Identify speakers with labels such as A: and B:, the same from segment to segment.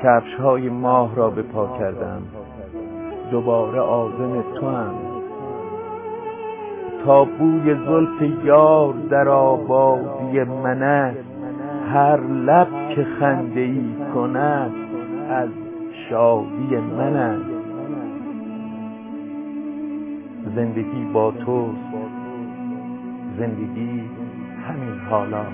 A: کفش‌های ماه را به پا کردم، دوباره عازم تو هم. تا بوی زلف یار در آبادی من است، هر لب که خنده‌ای کند از شادی من است. زندگی با توست، زندگی همین حالا.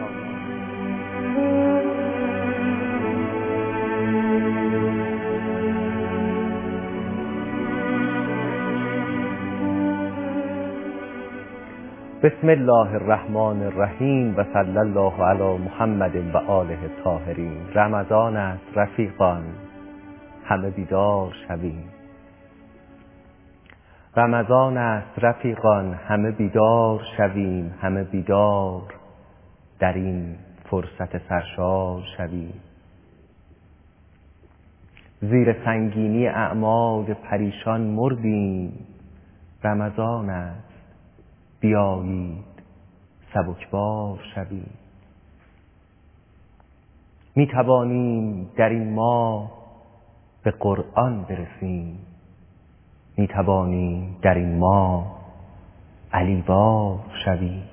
B: بسم الله الرحمن الرحیم و صلی الله علی محمد و آله الطاهرین. رمضان است رفیقان، همه بیدار شویم. رمضان است رفیقان، همه بیدار شویم. همه بیدار در این فرصت سرشار شویم. زیر سنگینی اعمال پریشان مردیم. رمضان است، بیایید سبکبار شویم. می توانیم در این ماه به قرآن برسیم. می توانیم در این ماه علیوار شویم.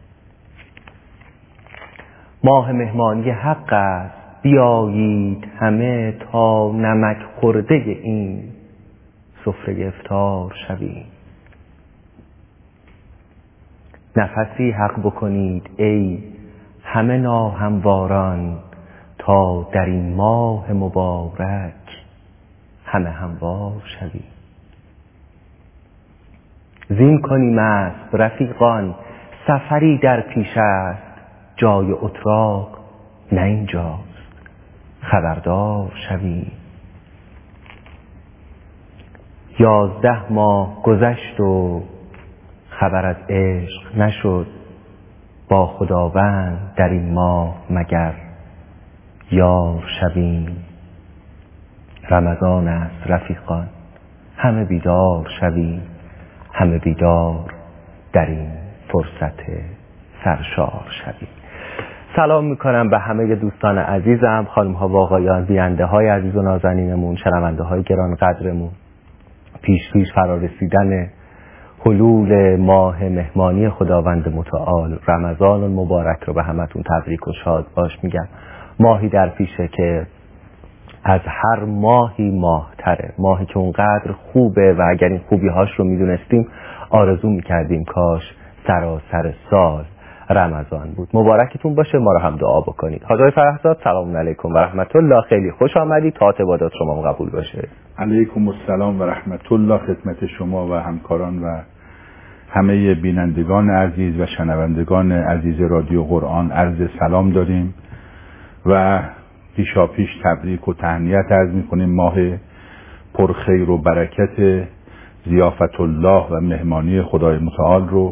B: ماه مهمانی حق است، بیایید همه تا نمک خورده این سفره افطار شویم. نفسی حق بکنید ای همه ناهمواران، تا در این ماه مبارک همه هموار شویم. زین کنیم است رفیقان، سفری در پیش است، جای اتراق نه اینجاست، خبردار شویم. 11 ماه گذشت و خبر از عشق نشد، با خداوند در این ماه مگر یار شویم. رمضان است رفیقان، همه بیدار شویم. همه بیدار در این فرصت سرشار شویم. سلام میکنم به همه دوستان عزیزم، خانم ها و آقایان، بیننده های عزیز و نازنینمون، شنونده های گران قدرمون. پیش فرارسیدن حلول ماه مهمانی خداوند متعال رمضان المبارک رو به همتون تبریک و شاد باش میگم. ماهی در پیشه که از هر ماهی ماهتره، ماهی که اونقدر خوبه و اگر این خوبی هاش رو میدونستیم آرزو میکردیم کاش سراسر سال رمضان بود. مبارکتون باشه، ما رو هم دعا بکنید. حاجی فرهزاد سلام علیکم و رحمت الله، خیلی خوش آمدید، تا عبادات شما قبول باشه.
C: علیکم السلام و رحمت الله خدمت شما و همکاران و همه بینندگان عزیز و شنوندگان عزیز رادیو قرآن عرض سلام داریم و پیشاپیش تبریک و تهنیت عرض می‌کنیم. ماه پرخیر و برکت ضیافت الله و مهمانی خدای متعال رو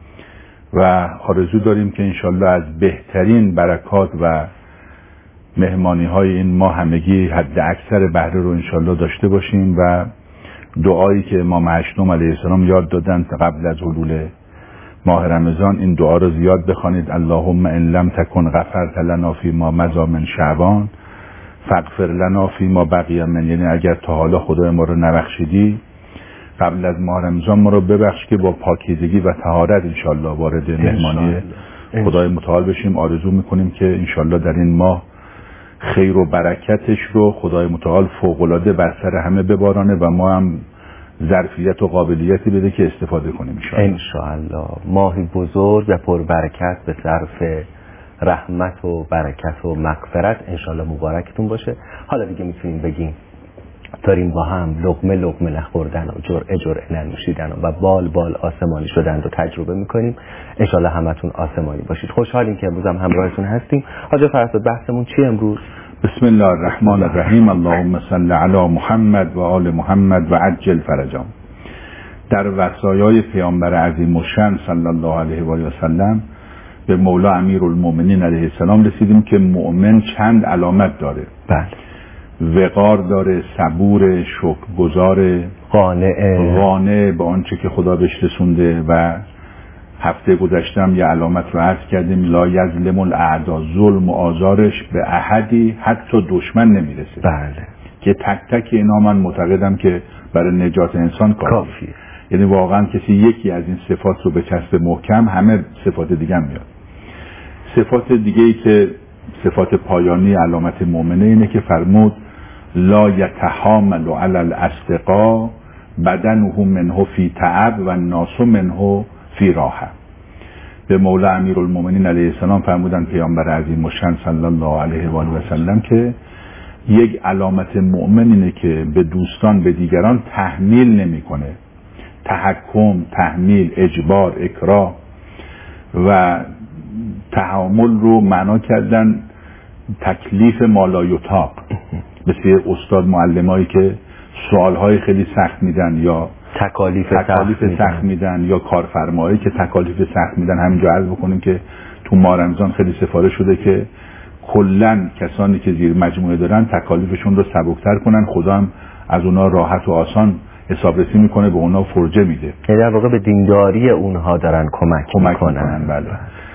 C: و آرزو داریم که انشالله از بهترین برکات و مهمانی های این ماه همگی حد اکثر بهره رو انشالله داشته باشیم و دعایی که امام هشتم علیه السلام یاد دادن قبل از حلول ماه رمضان، این دعا رو زیاد بخوانید. اللهم ان لم تکن غفرت لنا فی ما مضی من شعبان فاغفر لنا فی ما بقی من، یعنی اگر تا حالا خدای ما رو نبخشیدی قبل از ماه رمضان ما رو ببخش که با پاکیزگی و طهارت انشالله وارد مهمانی خدای متعال بشیم. آرزو میکنیم که انشالله در این ماه خیر و برکتش رو خدای متعال فوق‌العاده بر سر همه ببارانه و ما هم ظرفیت و قابلیتی بده که استفاده کنیم
B: انشاءالله. ماهی بزرگ و پربرکت به صرف رحمت و برکت و مغفرت انشاءالله مبارکتون باشه. حالا دیگه میتونیم بگیم داریم با هم لقمه لقمه نخوردن و جرعه جرعه ننوشیدن و بال بال آسمانی شدن رو تجربه میکنیم. انشاءالله همتون آسمانی باشید. خوشحالیم که امروز هم همراهتون هستیم. حاجی فرهزاد بحثمون چی امروز؟
C: بسم الله الرحمن الرحیم. اللهم صل علی محمد و آل محمد و عجل فرجهم. در وصایای پیامبر عظیم الشأن صلی الله علیه و آله و سلم به مولا امیرالمومنین علیه السلام رسیدیم که مؤمن چند علامت داره.
B: بله.
C: وقار داره، صبور، شکرگزار، قانع به آنچه که خدا بهش رسونده و هفته گذشتم یه علامت رو عرض کردیم، لا یظلم الاعدا، ظلم و آزارش به احدی حتی دشمن نمیرسه.
B: بله.
C: که تک تک اینا من معتقدم که برای نجات انسان کافیه. یعنی واقعا کسی یکی از این صفات رو به چسب محکم، همه صفات دیگه هم میاد. صفات دیگه ای که صفات پایانی علامت مؤمنه اینه که فرمود لا یتحامل علی الاصدقاء بدنه منه فی تعب و الناس منه فی راحه. به مولا امیرالمومنین علیه السلام فرمودن پیامبر عظیم الشأن صلی الله علیه و آله و سلم که یک علامت مؤمن اینه که به دوستان به دیگران تحمیل نمیکنه، تحکم، تحمیل، اجبار، اکراه و تحامل رو معنا کردن تکلیف مالایطاق. مثل استاد معلمایی که سوالهای خیلی سخت میدن یا تکالیف سخت میدن یا کارفرمایی که تکالیف سخت میدن. همینجا عرض بکنیم که تو مارمزان خیلی سفارش شده که کلن کسانی که زیر مجموعه دارن تکالیفشون رو سبکتر کنن، خدا هم از اونا راحت و آسان حسابرسی میکنه، به اونا فرجه میده.
B: یعنی در واقع به دینداری اونها دارن کمک میکنن.
C: بله.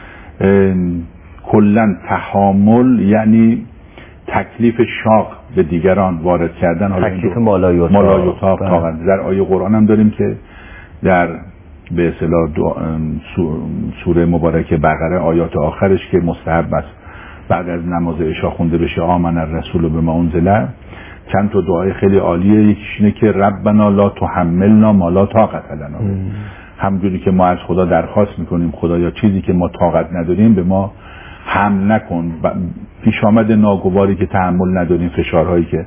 C: کلن تحامل یعنی تکلیف شاق به دیگران وارد کردن،
B: تکلیف مالایطاق.
C: در آیه قرآن هم داریم که در به اصطلاح سوره مبارکه بقره آیات آخرش که مستحب است بعد از نماز عشا خونده بشه آمن الرسول بما انزل، چند تا دعای خیلی عالیه. یکیش اینه که ربنا لا تحملنا ما لا طاقت لنا. همونجوری که ما از خدا درخواست میکنیم خدایا چیزی که ما طاقت نداریم به ما حمل نکن، پیش آمد ناگواری که تحمل نداریم، فشارهایی که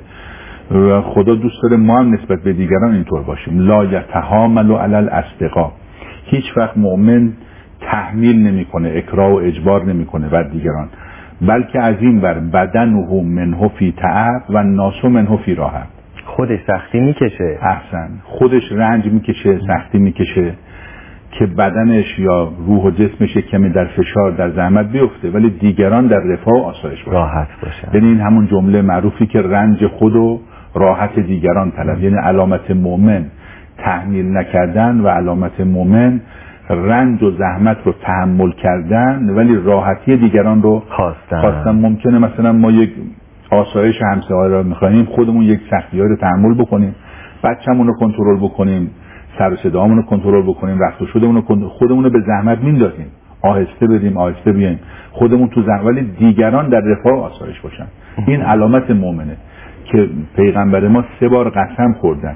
C: خدا دوست داره ما هم نسبت به دیگران اینطور باشیم. لا یتحامل علی الاصدقاء، هیچ وقت مؤمن تحمیل نمیکنه، اکراه و اجبار نمیکنه بر دیگران، بلکه از این بر بدنه منه فی تعب و الناس منه فی راحه.
B: خودش سختی میکشه.
C: احسن، خودش رنج میکشه، سختی میکشه که بدنش یا روح و جسمش کمی در فشار، در زحمت بیفته، ولی دیگران در رفاه و آسایش باشن،
B: راحت باشن.
C: یعنی این همون جمله معروفی که رنج خود و راحت دیگران طلب. یعنی علامت مؤمن تحمیل نکردن و علامت مؤمن رنج و زحمت رو تحمل کردن ولی راحتی دیگران رو خواستن. ممکنه مثلا ما یک آسایش همسایه رو می‌خوایم، خودمون یک سختی‌ها رو تحمل بکنیم، بچه‌مون رو کنترل بکنیم، سر و صدامون رو کنترل بکنیم، رفت و شدمون رو خودمون رو به زحمت میندازیم، آهسته بریم آهسته بیایم، خودمون تو زحمت، ولی دیگران در رفاه و آسایش باشن. این علامت مؤمنه که پیغمبر ما 3 بار قسم خوردن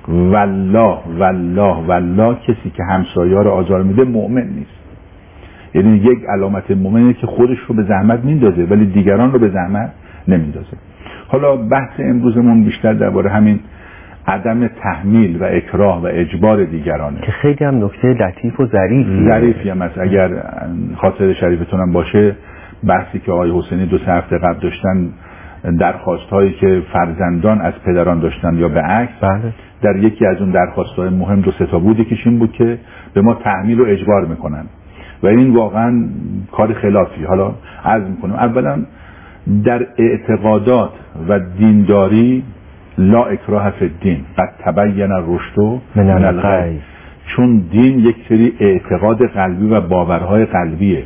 C: والله والله والله کسی که همسایه‌ها رو آزار میده مؤمن نیست. یعنی یک علامت مؤمنه که خودش رو به زحمت میندازه ولی دیگران رو به زحمت نمیندازه. حالا بحث امروزمون بیشتر درباره همین عدم تحمیل و اکراه و اجبار دیگرانه که
B: خیلی هم نکته لطیف و ظریفی
C: هم است. اگر خاطر شریفتون هم باشه بحثی که آقای حسینی 2-3 هفته قبل داشتن، درخواست هایی که فرزندان از پدران داشتن یا به عکس.
B: بله.
C: در یکی از اون درخواست های مهم 2-3 تا بود، یکیش این بود که به ما تحمیل و اجبار میکنن و این واقعا کار خلافی. حالا عرض میکنم اولا در اعتقادات و دینداری لا اکراه فی الدین قد تبین الرشد من الغی، چون دین یک سری اعتقاد قلبی و باورهای قلبیه.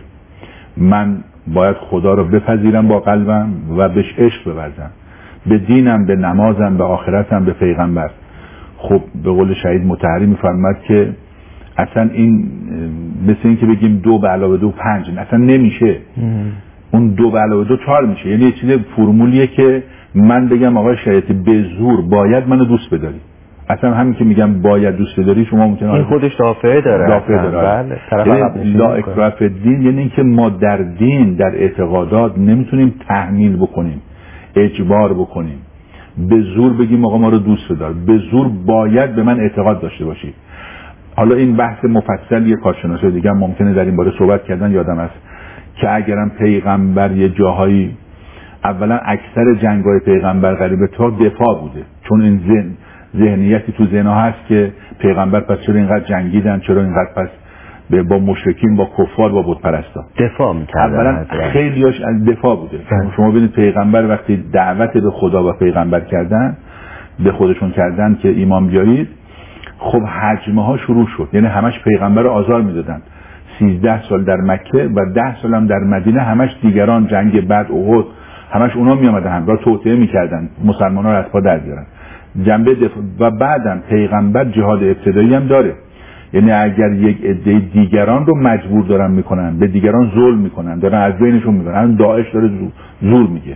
C: من باید خدا رو بپذیرم با قلبم و بهش عشق بورزم، به دینم، به نمازم، به آخرتم، به پیغمبر. خب به قول شهید مطهری میفرماد که اصلا این مثل این که بگیم 2 + 2 5، اصلا نمیشه. اون 2 + 2 4 میشه. یعنی یه چیز فرمولیه که من بگم آقای شریعتی به زور باید منو دوست بداری، اصلا همین که میگم باید دوست بداری شما ممکنه
B: این خودش دافعه داره.
C: بله. لا اکراه فی الدین یعنی اینکه ما در دین، در اعتقادات نمیتونیم تحمیل بکنیم، اجبار بکنیم، به زور بگیم آقا ما رو دوست بدار، به زور باید به من اعتقاد داشته باشی. حالا این بحث مفصل یه کارشناسای دیگه هم ممکنه در این باره صحبت کردن. یادم است که اگرم پیغمبر یه جاهایی، اولا اکثر جنگ‌های پیغمبر قریب تا دفاع بوده، چون این ذهنیتی تو ذهن‌ها هست که پیغمبر پس چرا اینقدر جنگیدن، چرا اینقدر پس با مشرکین، با کفار، با بت پرستا
B: دفاع می‌کردن.
C: اولا خیلیاش از دفاع بوده. شما ببینید پیغمبر وقتی دعوت به خدا و پیغمبر کردن، به خودشون کردن که ایمان بیارید، خب حجمه ها شروع شد، یعنی همش پیغمبر رو آزار میدادن. 13 سال در مکه و 10 سال هم در مدینه، همش دیگران جنگ بدر، احد، همش اونا می اومدن همراه توطئه میکردن مسلمان‌ها رو از پا در بیارن. جنبه و بعدم پیغمبر جهاد ابتدایی هم داره، یعنی اگر یک عده دیگران رو مجبور دارن میکنن، به دیگران ظلم میکنن، دارن از بینشون میکنن، داعش داره زور میگه،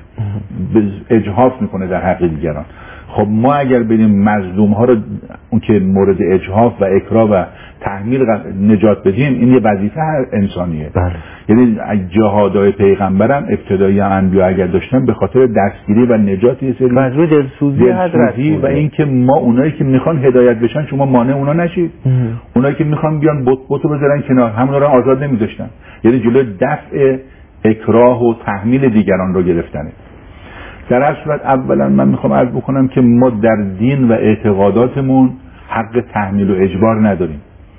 C: اجحاف میکنه در حق دیگران. خب ما اگر بریم مظلوم ها رو اون که مورد اجحاف و اکراه و تحمیل نجات بدیم، این یه وظیفه انسانیه.
B: بله.
C: یعنی جهادهای پیغمبرم ابتدایی انبیا اگر داشتن به خاطر دستگیری و نجات یه سری
B: مجبور دلسوزی حضرت
C: و اینکه ما اونایی که میخوان هدایت بشن شما مانع اونا نشید. اونایی که میخوان بیان بتو بذارن کنار، همونا رو آزاد نمیذاشتن. یعنی جلوی دفع اکراه و تحمیل دیگران رو گرفتنه. در هر صورت اولا من میخوام عرض بکنم که ما در دین و اعتقاداتمون حق تحمیل و اجبار نداریم،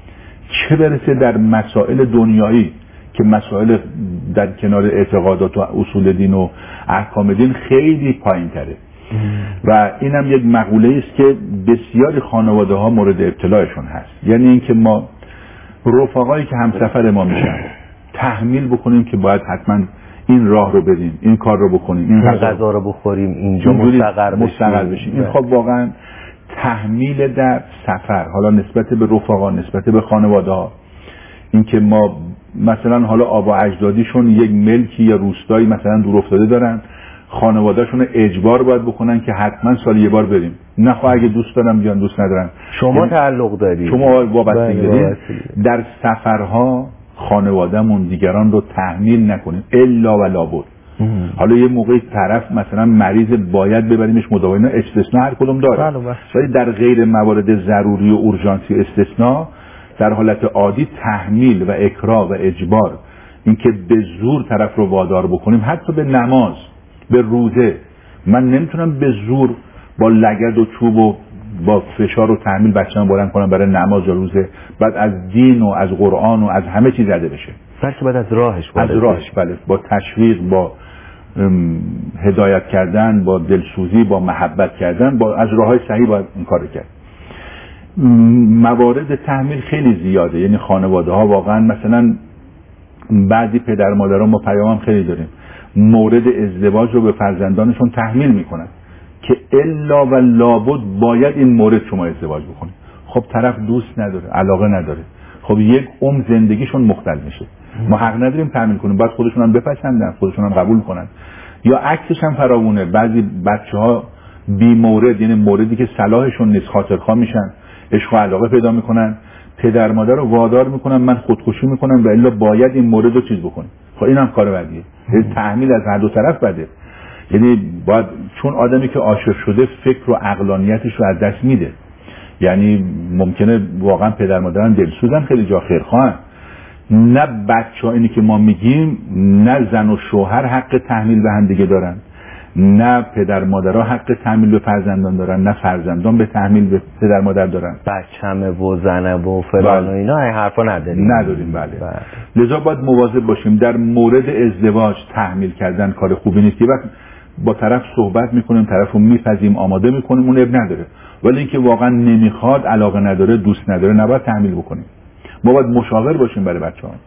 C: چه برسه در مسائل دنیایی که مسائل در کنار اعتقادات و اصول دین و احکام دین خیلی پایین تره. و اینم یک مقوله است که بسیاری خانواده ها مورد ابتلایشون هست، یعنی اینکه ما رفقایی که همسفر ما میشن تحمیل بکنیم که باید حتما این راه رو بریم، این کار رو بکنیم، این
B: غذا رو بخوریم، اینجا مستقر بشیم.
C: این خب واقعا تحمیل در سفر، حالا نسبت به رفقا، نسبت به خانواده ها، این که ما مثلا حالا آبا اجدادیشون یک ملکی یا روستایی مثلا دور افتاده دارن، خانوادهشون اجبار باید بکنن که حتما سال یه بار بریم، نخواه اگه دوست دارم بیان دوست ندارن،
B: شما تعلق دارید،
C: شما وابستگی دارید. در سفرها خانوادهمون دیگران رو تحمیل نکنیم الا و لابد. حالا یه موقعی طرف مثلا مریض باید ببریمش مداوای، استثناء هر کدوم داره، ولی در غیر موارد ضروری و اورژانسی استثناء، در حالت عادی تحمیل و اکراه و اجبار، اینکه به زور طرف رو وادار بکنیم، حتی به نماز، به روزه، من نمیتونم به زور با لگد و چوب و با فشار و تحمیل بچه‌ام بلند کنم برای نماز یا روزه، بعد از دین و از قرآن و از همه چیز زده بشه،
B: بلکه بعد از راهش
C: بله، با تشویق، با هدایت کردن، با دلسوزی، با محبت کردن، با از راههای صحیح باید این کارو کرد. موارد تحمیل خیلی زیاده، یعنی خانواده ها واقعا مثلا بعضی پدر مادرها، ما پیامم خیلی داریم، مورد ازدواج رو به فرزندانشون تحمیل میکنن که الا و لابد باید این مورد شما ازدواج بکنید. خب طرف دوست نداره، علاقه نداره، خب یک عمر زندگیشون مختل میشه. ما حق نداریم تحمیل کنیم، باید خودشون هم بپسندن، خودشون هم قبول کنن. یا عکسش هم فراوونه، بعضی بچه‌ها بی مورد، یعنی موردی که صلاحشون نیست، خاطرخواه میشن، عشق و علاقه پیدا میکنن، پدر مادر رو وادار میکنن من خودکشی میکنم و الا باید این مورد رو چیز بکنیم. خب اینم کار بدیه. یعنی تحمیل از هر دو طرف بده. یعنی باید، چون آدمی که عاشق شده فکر و عقلانیتش رو از دست میده. یعنی ممکنه واقعا پدر مادران دلسوزن، خیلی جا خیرخواهن، نه بچه‌ها اینی که ما میگیم، نه زن و شوهر حق تحمیل به هم دیگه دارن، نه پدر مادرها حق تحمیل به فرزندان دارن، نه فرزندان به تحمیل به پدر مادر دارن.
B: بچه‌مه و زنه و فلان و اینا این حرفا نداریم.
C: بله. لذا باید مواظب باشیم در مورد ازدواج تحمیل کردن کار خوبی نیست. وقت با طرف صحبت میکنیم، طرفو میپذیم، آماده میکنیم، اون اب نداره، ولی اینکه واقعا نمیخواد، علاقه نداره، دوست نداره، نباید تحمیل بکنیم. ما باید مشاور باشیم برای بچه‌ها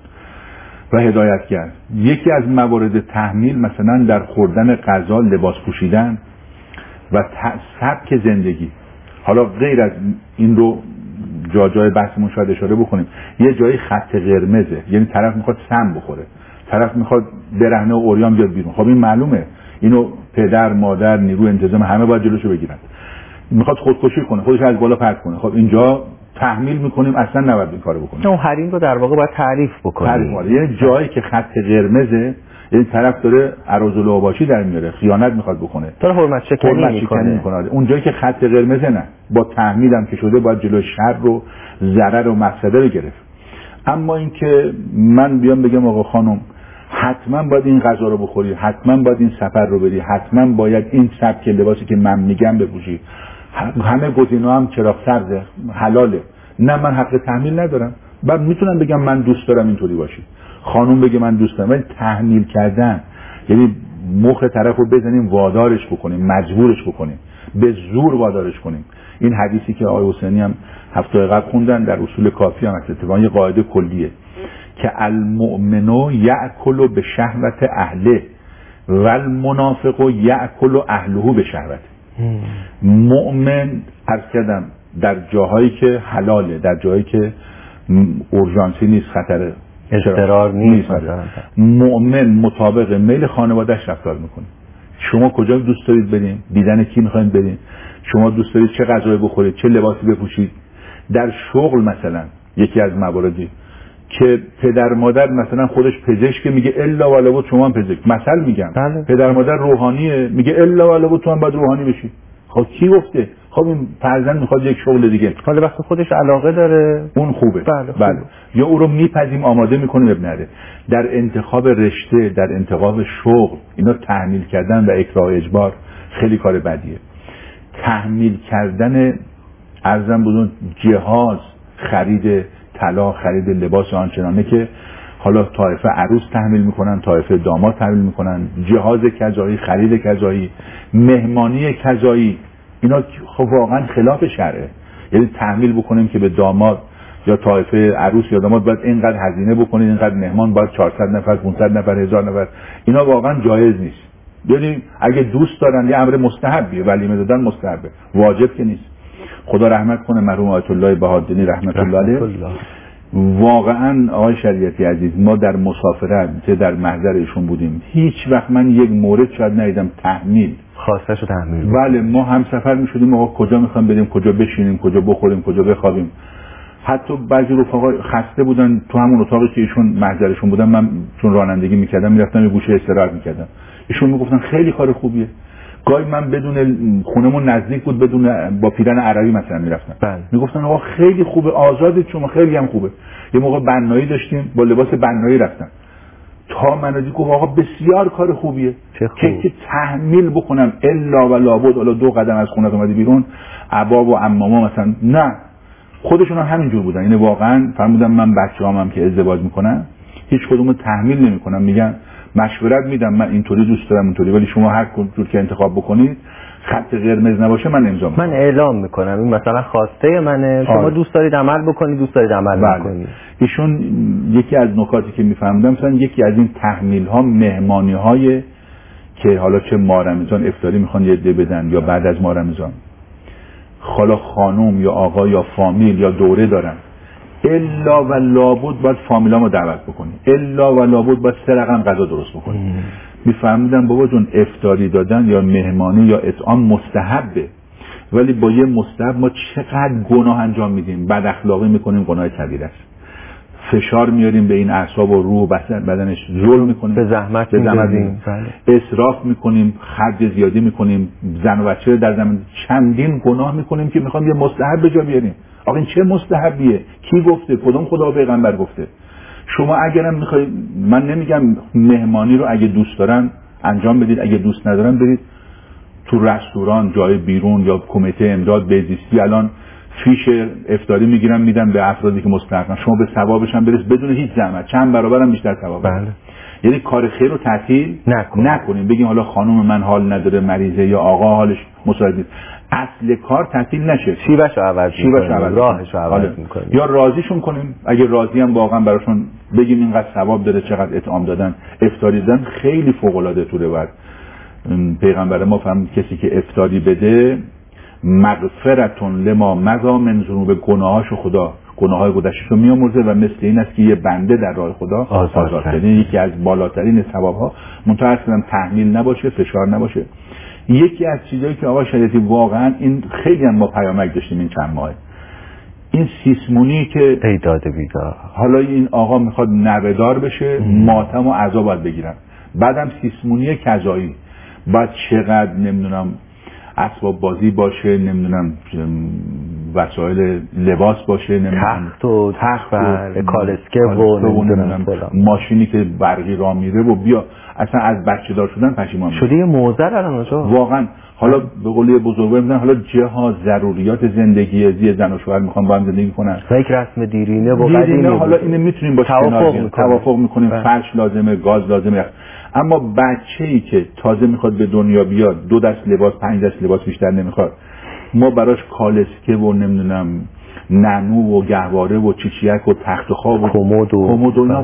C: و هدایتگر. یکی از موارد تحمیل مثلا در خوردن غذا، لباس پوشیدن و سبک زندگی. حالا غیر از این رو جای بحثمون شاید اشاره بکنیم، یه جایی خط قرمزه، یعنی طرف میخواد سم بخوره، طرف میخواد برهنه و عریان بیاد بیرون. خب این معلومه، اینو پدر، مادر، نیرو انتظام همه باید جلوشو بگیرن. میخواد خودکشی کنه، خودش از بالا پرت کنه، خب اینجا تحمیل میکنیم، اصلا نباید این کارو بکنیم.
B: اون حریم رو در واقع باید تعریف بکنیم.
C: یعنی جایی که خط قرمزه، یعنی طرف داره عراض اوباشی در میاره، خیانت میخواد بکنه،
B: داره حرمت شکنی میکنه.
C: اون جایی که خط قرمزه نه، با تحمیل هم که شده باید جلوی شر و ضرر و مفسده رو گرفت. اما اینکه من بیام بگم آقا خانم حتما باید این غذا رو بخوری، حتما باید این سفر رو بری، حتما باید این سبک لباسی که من میگم بپوشی، همه گزینه‌ها هم چراغ سبزه، حلاله، نه من حق تحمیل ندارم. بعد میتونم بگم من دوست دارم اینطوری باشی، خانم بگه من دوست دارم، ولی تحمیل کردن یعنی مخ طرفو بزنیم، وادارش بکنیم، مجبورش بکنیم، به زور وادارش کنیم. این حدیثی که آقای حسینی هم هفته قبل خوندن در اصول کافی هم اتفاقا یه قاعده کلیه که المؤمن یأکل به شهوت اهله و المنافق یأکل اهله به شهوت. مؤمن عرض کردم در جاهایی که حلاله، در جاهایی که اورژانسی نیست، خطر
B: اضطرار نیست،
C: مؤمن مطابق میل خانواده‌اش رفتار میکنه. شما کجا دوست دارید بریم؟ دیدن کی میخواید بریم؟ شما دوست دارید چه غذایی بخورید، چه لباسی بپوشید؟ در شغل مثلا یکی از مواردی که پدر مادر مثلا خودش پزشک میگه الا ولا بود شما هم پزشک، مثلا میگم
B: بله.
C: پدر مادر روحانیه میگه الا ولا بود تو هم باید روحانی بشی. خب کی گفته؟ خب این فرزند میخواد یک شغل دیگه،
B: حالا وقتی خودش علاقه داره
C: اون خوبه. بله. یا او رو میپذیم آماده میکنه اب نره. در انتخاب رشته، در انتخاب شغل، اینا تحمیل کردن و اکراه اجبار خیلی کار بدیه. تحمیل کردن ارزم بدون جهاز، خرید طلا، خرید لباس آنچنانه که حالا طایفه عروس تحمیل میکنن، طایفه داماد تحمیل میکنن، جهاز کذایی، خرید کذایی، مهمانی کذایی، اینا خب واقعا خلاف شرعه. یعنی تحمیل بکنیم که به داماد یا طایفه عروس یا داماد باید اینقدر هزینه بکنید، اینقدر مهمان باید 400 نفر، 500 نفر، 1000 نفر، اینا واقعا جایز نیست. یعنی اگه دوست دارن یه امر مستحبیه، ولیمه دادن مستحبه، واجب که نیست. خدا رحمت کنه مرحوم آیت الله بهادینی رحمت الله علیه. واقعا آقای شریعتی عزیز، ما در مسافرت که در محضر ایشون بودیم، هیچ وقت من یک مورد شاید ندیدم تحمیل
B: خواستشو تحمیل.
C: بله، ما هم سفر میشدیم، آقا کجا میخوام بریم، کجا بشینیم، کجا بخوریم، کجا بخوابیم. حتی بعضی رفقا خسته بودن تو همون اتاقی که ایشون محضرشون بودن، من چون رانندگی میکردم میرفتم یه گوشه استراحت میکردم، ایشون میگفتن خیلی کار خوبیه. گاهی من بدون خونمون نزدیک بود، بدون با پیرن عربی مثلا میرفتم، میگفتن آقا خیلی خوبه، آزادید شما، خیلی هم خوبه. یه موقع بنایی داشتیم، با لباس بنایی رفتم، تا منادی گفت آقا بسیار کار خوبیه که تحمیل بکنم الا و لابد حالا 2 قدم از خونه اومدی بیرون، ابا و عماما مثلا نه، خودشون هم همینجور بودن. یعنی واقعا فرمودم من بچه‌هام که ازدواج میکنن هیچ کدومو تحمیل نمیکنم، میگن مشورت میدم من اینطوری دوست دارم اونطوری، ولی شما هر جور که انتخاب بکنید خط قرمز نباشه من امضا میکنم،
B: من اعلام میکنم این مثلا خواسته منه، شما دوست دارید عمل بکنید، دوست دارید عمل نکنید.
C: ایشون یکی از نکاتی که میفهمیدم مثلا یکی از این تحمیل ها مهمانی های که حالا چه ماه رمضان افطاری میخوان یه عده بدن یا بعد از ماه رمضان خالا خانم یا آقا یا فامیل یا دوره دارن، الا و لابد باید فامیلامو دعوت بکنی، الا و لابد باید 3 رقم غذا درست بکنی. میفهمیدم بابا جون افطاری دادن یا مهمانی یا اطعام مستحبه، ولی با یه مستحب ما چقدر گناه انجام میدیم، بد اخلاقی میکنیم، گناه کبیره است، فشار میاریم به این اعصاب و روح بدنش، ظلم میکنیم،
B: به زحمت میدیم،
C: اسراف میکنیم، خرج زیادی میکنیم، زن و بچه در زمان چندین گناه میکنیم که میخوام یه مستحب به جا بیاریم. آقا این چه مستحبیه؟ کی گفته؟ کدوم خدا و پیغمبر گفته؟ شما اگرم میخواید، من نمیگم مهمانی رو اگه دوست دارن انجام بدید، اگه دوست ندارن برید تو رستوران، جای بیرون یا کمیته امداد بهزیستی الان فیش افطاری میگیرن میدن به افرادی که مستحقن، شما به ثوابش هم برس بدون هیچ زحمت، چند برابر هم بیشتر ثواب.
B: بله.
C: یعنی کار خیر رو تعطیل نکنیم، بگیم حالا خانم من حال نداره، مریضه، یا آقا حالش مساعد نیست، اصل کار تعطیل نشه،
B: شیوهشو عوض کنیم، راهشو عوض کنیم،
C: یا راضیشون کنیم، اگه راضی هم واقعا براشون بگیم اینقدر ثواب داره، چقدر اطعام دادن، افطاری دادن خیلی فوق العاده طوله بعد پیغمبر ما فرمود کسی که افطاری بده مغفرتون لما مضی من ذنوب، گناهاشو خدا گناههای گذشتهشو میامرزه و مثل این است که یه بنده در راه خدا آزاد شده. یکی از بالاترین ثوابها، منتها اصلا تحمیل نباشه، فشار نباشه. یکی از چیزایی که آقا شریعتی واقعا این خیلی هم ما پیامک داشتیم این چند ماه، این سیسمونی که
B: ایداد بیدار،
C: حالا این آقا میخواد نوه‌دار بشه، ماتم و عزا باید بگیرن، بعدم سیسمونی کذایی، بعد چقدر نمیدونم اسباب بازی باشه، نمیدونم وسایل لباس باشه، نمیدونم
B: تخت و کالسکه و نمیدونم
C: ماشینی که برقی راه میره و بیا اصلا از بچه دار شدن پشیمان
B: شده، یه موزه الان
C: واقعا. حالا به قول بزرگوار میگن حالا جهاز ضروریات زندگی زن و شوهر میخوان با هم زندگی کنن،
B: و یک رسم دیرینه و قدیمی،
C: حالا اینو میتونیم با توافق میکنیم، فرش لازمه، گاز لازمه، اما بچه‌ای که تازه میخواد به دنیا بیاد 2 دست لباس 5 دست لباس بیشتر نمیخواد، ما براش کالسکه و نمیدونم نعنو و گهواره و چیچیک و تخت خواب و
B: کمد
C: و اینا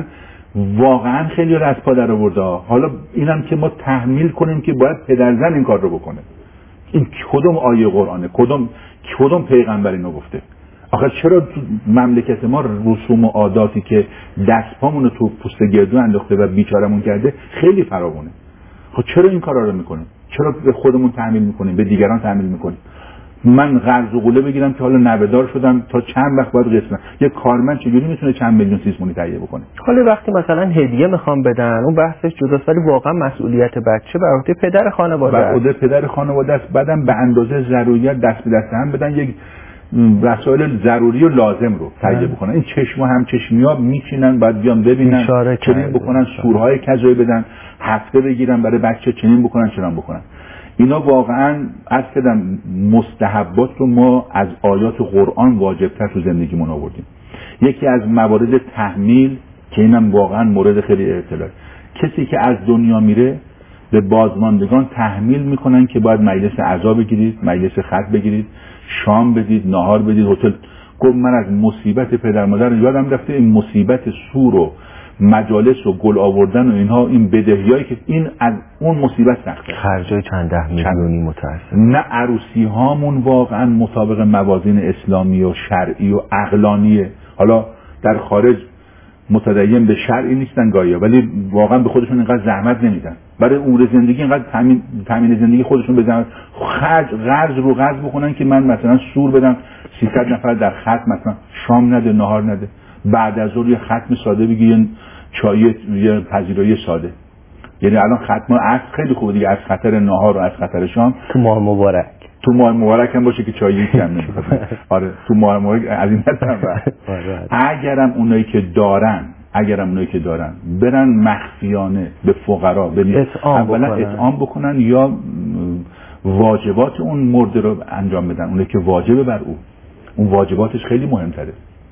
C: واقعا خیلی رو از پا در آورده. حالا اینم که ما تحمیل کنیم که باید پدرزن این کار رو بکنه. این کدوم آیه قرآنه؟ کدوم پیغمبر اینو گفته؟ آخه چرا تو مملکت ما رسوم و عاداتی که دستپامون رو تو پوست گردو انداخته و بیچارمون کرده خیلی فراوونه؟ خب چرا این کارا رو میکنیم؟ چرا به خودمون تحمیل میکنیم، به دیگران تحمیل میکنیم؟ من قرض و قوله بگیرم که حالا نوه‌دار شدم تا چند وقت باید قسمت. یه کارمند چجوری میتونه چند میلیون سیسمونی تهیه بکنه؟
B: حالا وقتی مثلا هدیه میخوام بدن اون بحثش جداست، ولی واقعا مسئولیت بچه بر عهده پدر خانواده است.
C: بر عهده پدر خانواده است. بعدم به اندازه ضروریت دست به دست هم بدن، یک وسایل ضروری و لازم رو تهیه بکنن. این چشم و همچشمی‌ها میچینن بعد بیان ببینن چنین بکنن، سورهای کذایی بدن، هفته بگیرن برای بچه چنین بکنن چنان بکنن. اینا واقعا از کدام مستحبات رو ما از آیات قرآن واجبتر تو زندگیمون آوردیم. یکی از موارد تحمیل که اینم واقعا مورد خیلی اطلاع، کسی که از دنیا میره به بازماندگان تحمیل میکنن که باید مجلس عزا بگیرید، مجلس خط بگیرید، شام بدید، نهار بدید، هتل. گفت من از مصیبت پدر مادر یادم رفته، این مصیبت سور و مجالس و گل آوردن و اینها، این بدهیایی که این از اون مصیبت سخته،
B: خرجای چند ده میلیونی متاسف.
C: نه عروسی هامون واقعا مطابق موازین اسلامی و شرعی و عقلانیه. حالا در خارج متدین به شرعی نیستن گاهی، ولی واقعا به خودشون اینقدر زحمت نمیدن برای امور زندگی، اینقدر تامین زندگی خودشون به زحمت قرض رو قرض بکنن که من مثلا سور بدم 300 نفر در خط، مثلا شام نده، نهار نده، بعد از ظهر یه ختم ساده بگی، چای، یه پذیرایی ساده. یعنی الان ختم عصر خیلی خوبه دیگه، از خطر نهار و از خطر شام
B: تو ماه مبارک
C: هم باشه که چایی کم نمیخواد. آره تو ماه مبارک از این طرف. اگرم اونایی که دارن برن مخفیانه به فقرا اولا اطعام بکنن یا واجبات اون مرد رو انجام بدن، اونایی که واجبه بر اون واجباتش خیلی مهمتره.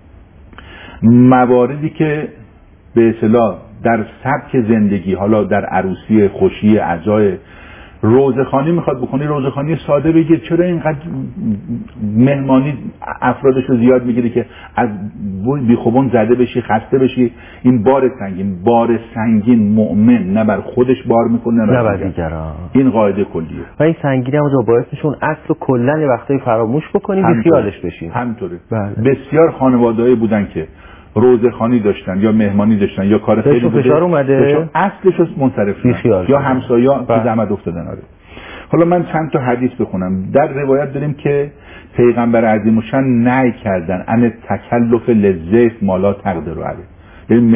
C: مواردی که به اصطلاح در سبک زندگی، حالا در عروسی، خوشی، عزای، روزخوانی میخواد بکنی، روزخوانی ساده بگیر. چرا اینقدر مهمانی افرادش رو زیاد میگیری که از بیخوبون زده بشی، خسته بشی؟ این بار سنگین مؤمن نه بر خودش بار میکنه نه بر دیگران. این قاعده کلیه
B: و این سنگینی هم باعث میشه اصل کلا یه وقتایی فراموش بکنی، بی خیالش بشی.
C: همینطوره. بسیار خانواده‌ای بودن که روزخوانی داشتن یا مهمانی داشتن یا کار خیلی بوده،
B: فشار اومده،
C: اصلش منصرف شدن یا همسایه‌ها تو زحمت افتادن. آره. حالا من چند تا حدیث بخونم. در روایت داریم که پیغمبر عظیم الشأن نهی کردن ان تکلف للضیف ما لا تقدر علیه. یعنی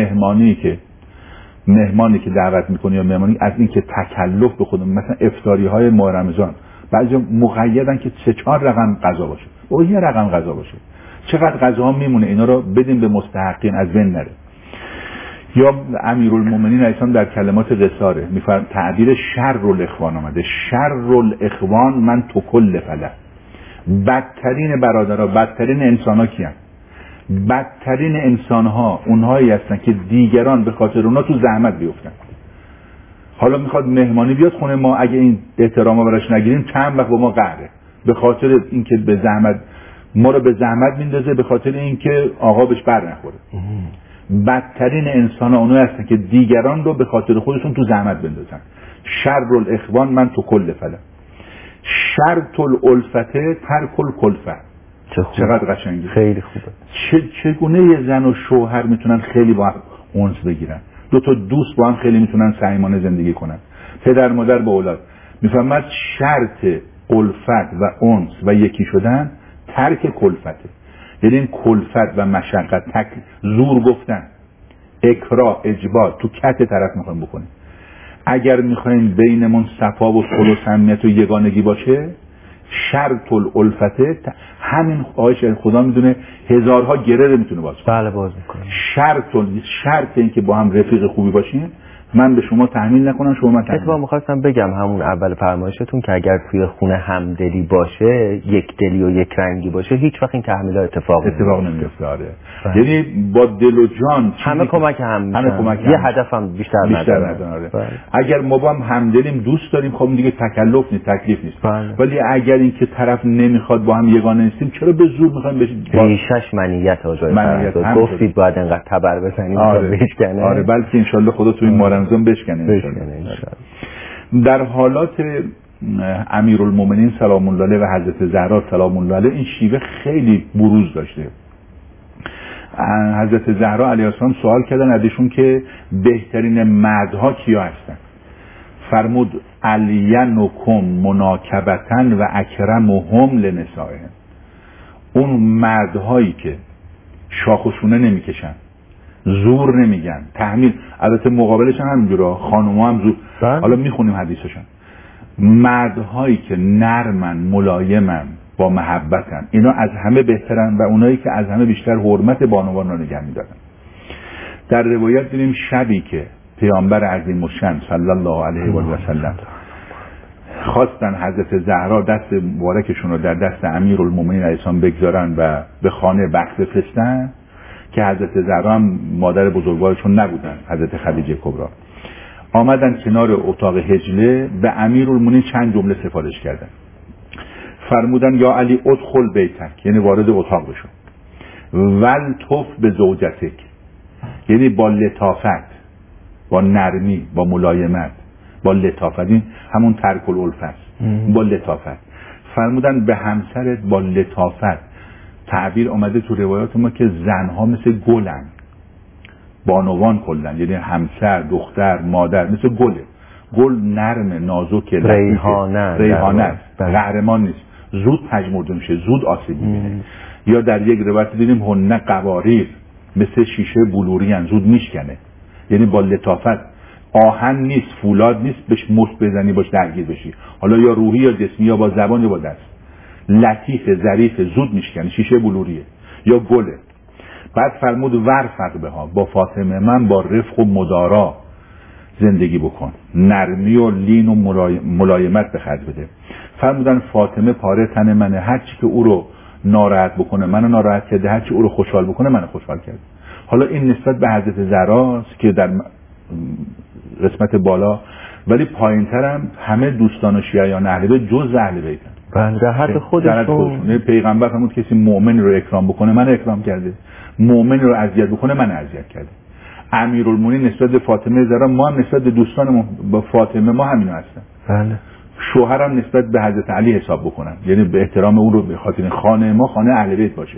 C: مهمانی که دعوت میکنی یا مهمانی از این که تکلف به خودمون، مثلا افطاری‌های ماه رمضان بعضی مقیدن که 3-4 رقم غذا باشه، او یه رقم غذا باشه. چقدر غذاها میمونه، اینا رو بدیم به مستحقین، از بین نره. یا امیرالمومنین علیه در کلمات قصاره میفرماید تعبیر شر الاخوان آمده. شر الاخوان من تو کل فله. بدترین برادرها، بدترین انسان‌ها کیان؟ بدترین انسان‌ها اونهایی هستن که دیگران به خاطر اونا تو زحمت بیفتن. حالا میخواد مهمانی بیاد خونه ما، اگه این احترامو براش نگیریم چند وقت با ما قهره، به خاطر اینکه به زحمت ما رو به زحمت میندازه، به خاطر اینکه آقا بهش بر نخوره. بدترین انسان ها اونایی هستن که دیگران رو به خاطر خودشون تو زحمت بندازن. شر الاخوان من تو کل فله. شرط الالفته ترک الکلفه. چقدر قشنگه،
B: خیلی خوبه.
C: چگونه یه زن و شوهر میتونن خیلی با اونس بگیرن، دو تا دوست با هم خیلی میتونن صمیمانه زندگی کنن، پدر مادر با اولاد. میفهمد شرط الفت و اونس و یکی شدن ترک کلفته. یعنی این کلفت و مشقت، زور گفتن، اکراه، اجبار تو کت طرف میخوایم بکنیم. اگر میخوایم بینمون صفا و صلح و صمیمیت و یگانگی باشه، شرط الالفته، همین آیش خدا میدونه هزارها گره رو میتونه باز کنه.
B: بله باز میکنه.
C: شرط این که با هم رفیق خوبی باشیم من به شما تحمیل نکنم، شما من تحمیل.
B: اتفاقا می‌خواستم بگم همون اول فرمایشتون که اگر توی خونه همدلی باشه، یک دلی و یک رنگی باشه، هیچ وقت این تحمیل‌ها اتفاق
C: نمیفته. آره. یعنی با دل و جان
B: همه کمک هم میشن. یه هدف هم بیشتر نداره.
C: اگر ما با هم همدلیم، دوست داریم، خب دیگه تکلف نیست، تکلیف نیست. ولی اگر این که طرف نمیخواد با هم یگانه نیستیم، چرا به زور میخوایم بشیم؟
B: ریشش منیت آجای فرزاد گفتید باید انقدر تبر بزنیم تا بشکنه.
C: آره، بلکه انشالله خدا تو این مارمزان بشکنه. در حالات امیرالمومنین سلام الله علیه و حضرت زهرا سلام الله علیه این شیوه خیلی بروز داشته. حضرت زهرا علیه السلام سوال کردن ازشون که بهترین مردها کیا هستن؟ فرمود علینکم مناکبتن و اکرمهم لنسائهم. اون مردهایی که شاخ و شونه نمیکشن، زور نمیگن، تحمیل، البته مقابلش هم همینجوره، خانوما هم زور. حالا میخونیم حدیثشون. مردهایی که نرمن، ملایمن، با محبتن، اینا از همه بهترن و اونایی که از همه بیشتر حرمت بانوان را نگه میدارن. در روایت دیدیم شبی که پیامبر عظیم الشأن صلی الله علیه و سلم خواستن حضرت زهرا دست مبارکشون رو در دست امیرالمومنین علیه السلام بگذارن و به خانه بخت بفرستن، که حضرت زهرا هم مادر بزرگوارشون نبودن، حضرت خدیجه کبری، آمدن کنار اتاق حجله، به امیرالمومنین چند جمله سفارش کردن. فرمودن یا علی ادخل بیتک، یعنی وارد اتاق بشو، ولطف به زوجتک، یعنی با لطافت، با نرمی، با ملایمت، با لطافت، این همون ترک الالفه است، با لطافت. فرمودن به همسرت با لطافت. تعبیر آمده تو روایات ما که زنها مثل گلن، بانوان کلن، یعنی همسر، دختر، مادر مثل گله. گل نرم، نازک،
B: ریحانه
C: است، قهرمان نیست، زود پژمرده میشه، زود آسیب میبینه. یا در یک روایت دیدیم هن قواریر، مثل شیشه بلوری ان، زود میشکنه، یعنی با لطافت. آهن نیست، فولاد نیست بهش مشت بزنی باش درگیر بشی، حالا یا روحی یا جسمی، یا با زبان یا با دست. لطیف، ظریف، زود میشکنه، شیشه بلوریه یا گله. بعد فرمود ورفق بها، با فاطمه من با رفق و مدارا زندگی بکن، نرمی و لین و ملایمت به خرج بده. فرمودن فاطمه پاره تن منه، هرچی که او رو ناراحت بکنه منو ناراحت کرده، هرچی او رو خوشحال بکنه منو خوشحال کرده. حالا این نسبت به حضرت زهراست که در قسمت بالا، ولی پایین‌تر هم همه دوستان و شیعیان اهل بیت جز اهل بیتن.
B: در حد خودشون.
C: پیغمبر فرمود کسی مؤمن رو اکرام بکنه من اکرام کرده، مؤمن رو اذیت بکنه من اذیت کرده. امیرالمومنین نسبت به فاطمه زهرا، ما هم نسبت به دوستانمون با فاطمه ما همینو هستن.
B: بله.
C: شوهرم نسبت به حضرت علی حساب بکنن، یعنی به احترام اون رو، به خاطر خانه ما خانه اهل بیت باشه.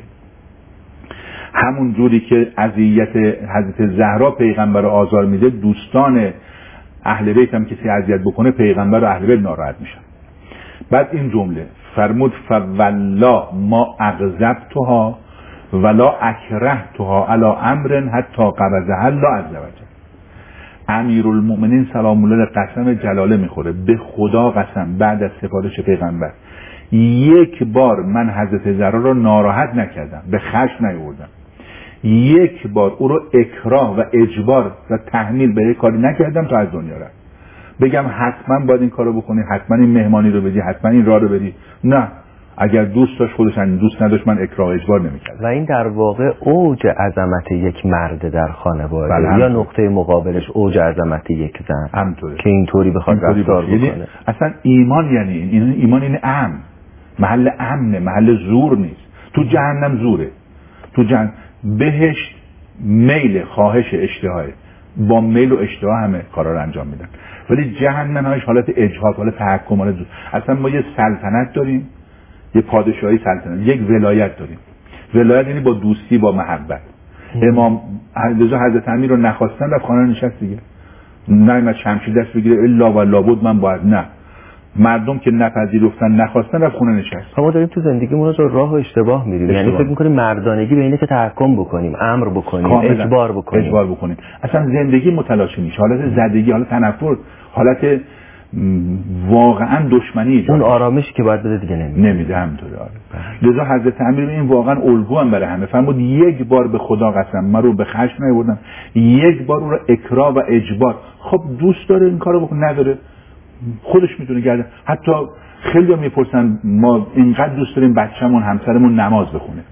C: همون جوری که اذیت حضرت زهرا پیغمبر رو آزار میده، دوستان اهل بیت هم کسی اذیت بکنه پیغمبر و اهل بیت ناراحت میشن. بعد این جمله فرمود فوالله ما اغضبتها ولا اکرهتها علی امر حتی قبضها الله عز وجل. امیرالمومنین سلام الله علیه قسم جلاله میخوره، به خدا قسم بعد از سفارش پیغمبر یک بار من حضرت زهرا رو ناراحت نکردم، به خشم نیاوردم، یک بار او رو اکراه و اجبار و تحمیل به یک کاری نکردم تا از دنیا رفت. بگم حتما باید این کارو بکنی، حتما این مهمانی رو بدی، حتما این راه رو بری، نه. اگر دوست داشت خودش، دوست نداشت من اکراه و اجبار نمی‌کردم.
B: و این در واقع اوج عظمت یک مرد در خانواده، یا نقطه مقابلش اوج عظمت یک زن،
C: همینطوره
B: که اینطوری بخواد رفتار بکنه.
C: اصلا ایمان یعنی این ایمان، این امن، محل امنه، محل زور نیست. تو جهنم زوره، تو جهنم بهشت میل، خواهش، اشتهاه، با میل و اشتها همه کارا رو انجام میدن، ولی جهنم همش حالت اجحاف، حالت تحکم، حالت زور. اصلا ما یه سلطنت داریم، یه پادشاهی سلطنت، یک ولایت داریم. ولایت یعنی با دوستی، با محبت. امام حضرت امیر رو نخواستن رفت خانه نشست دیگه، نه شمشیر دست بگیره الا و لابد من باید، نه. مردم که نپذیرفتن نخواستن رفت خونه نشست.
B: ما داریم تو زندگیمون رو راه و اشتباه میریم، یعنی فکر میکنیم مردانگی به اینه که تحکم بکنیم، امر بکنیم، اجبار بکنیم.
C: اصلا زندگی متلاشی میشه، حالت زدگی، حالت تنفر، حالت واقعا دشمنی ایجاد
B: اون آرامشی که باید بده دیگه
C: نمیده. همینطوره. لذا حضرت امیر این واقعا الگو هم برای همه فرمود یک بار به خدا قسم من رو به خشم نیاوردم، یک بار اون رو اکراه و اجبار. خب دوست داره این کارو بکنه، نداره خودش میتونه گرده. حتی خیلی میپرسن ما اینقدر دوست داریم بچه‌مون همسرمون نماز بخونه،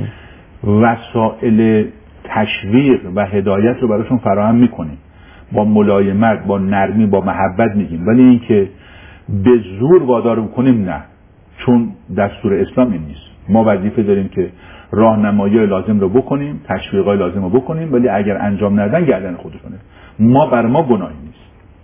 C: وسایل تشویق و هدایت رو براشون فراهم میکنیم، با ملایمت، با نرمی، با محبت میگیم، ولی اینکه به زور وادار بکنیم نه، چون دستور اسلام این نیست. ما وظیفه داریم که راهنمایی لازم رو بکنیم، تشویقای لازم رو بکنیم، ولی اگر انجام ندن گردن خودشونه، بر ما گناهی نیست.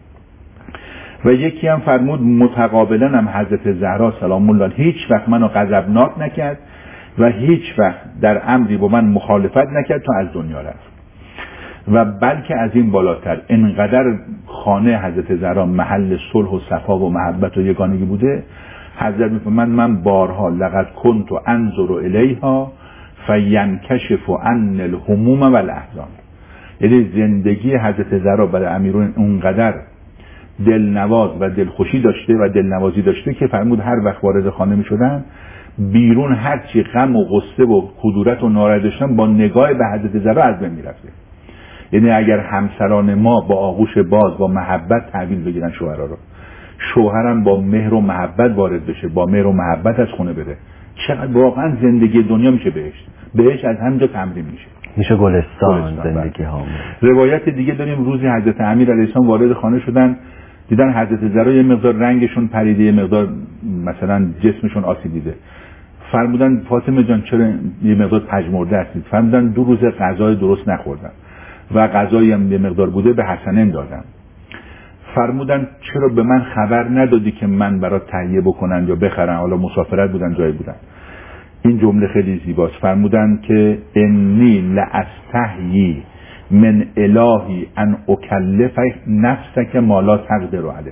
C: و یکی هم فرمود متقابلا هم حضرت زهرا سلام الله هیچ وقت منو غضبناک نکرد و هیچ وقت در امری با من مخالفت نکرد تا از دنیا رفت. و بلکه از این بالاتر انقدر خانه حضرت زهرا محل صلح و صفا و محبت و یگانگی بوده، حضرت میفرماید من بارها لقد کنت انظر الیها فینکشف عن الهموم و الاحزان. یعنی زندگی حضرت زهرا برای امیرون اونقدر دلنواز و دلخوشی داشته و دلنوازی داشته که فرمود هر وقت وارد خانه میشدن بیرون هرچی غم و غصه و کدورت و ناراحتی داشتن با نگاه به حضرت زهرا از بین میرفته. یعنی اگر همسران ما با آغوش باز با محبت تحویل بگیرن شوهرها رو، شوهرم با مهر و محبت وارد بشه، با مهر و محبت از خونه بره، چقدر واقعا زندگی دنیا میشه بهشت از همینجا تمرین میشه
B: گلستان زندگی ها.
C: روایت دیگه داریم روزی حضرت امیر علیه السلام وارد خانه شدن، دیدن حضرت زهرا یه مقدار رنگشون پریده، یه مقدار مثلا جسمشون آسیب دیده. فرمودن فاطمه جان چرا یه مقدار پژمرده هستید؟ فرمودن 2 روز غذای درست نخوردن و غذایی هم یه مقدار بوده به حسنین دادم. فرمودن چرا به من خبر ندادی که من برات تهیه بکنن یا بخرن؟ حالا مسافرت بودن، جایی بودن. این جمله خیلی زیباست. فرمودن که انی لاستحیی من الهی ان اکلف نفسک ما لا تقدر علیه.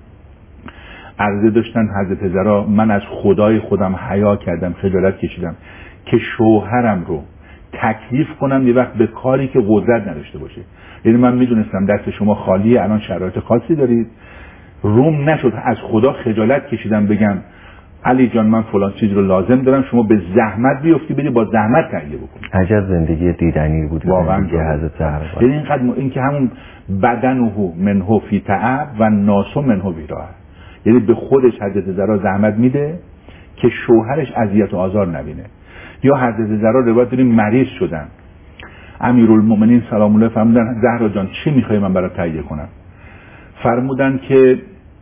C: عرضه داشتن حضرت زهرا من از خدای خودم حیا کردم، خجالت کشیدم که شوهرم رو تکلیف کنم یه وقت به کاری که قدرت نداشته باشه. یعنی من میدونستم دست شما خالیه، الان شرایط خاصی دارید، روم نشد از خدا خجالت کشیدم بگم علی جان من فلان چیز رو لازم دارم، شما به زحمت بیفتی بدی با زحمت تهیه بکنی.
B: عجب زندگی دیدنی بود
C: واقعا
B: که حضرت زهرا.
C: یعنی اینقدر این که همون بدنه منه فی تعب و ناس منه فی راحه، یعنی به خودش حضرت زهرا زحمت میده که شوهرش اذیت و آزار نبینه. یا حضرت زهرا روایت داریم مریض شدن، امیرالمومنین سلام الله فرمودن زهرا جان چی میخوای من برات تهیه کنم؟ فرمودن که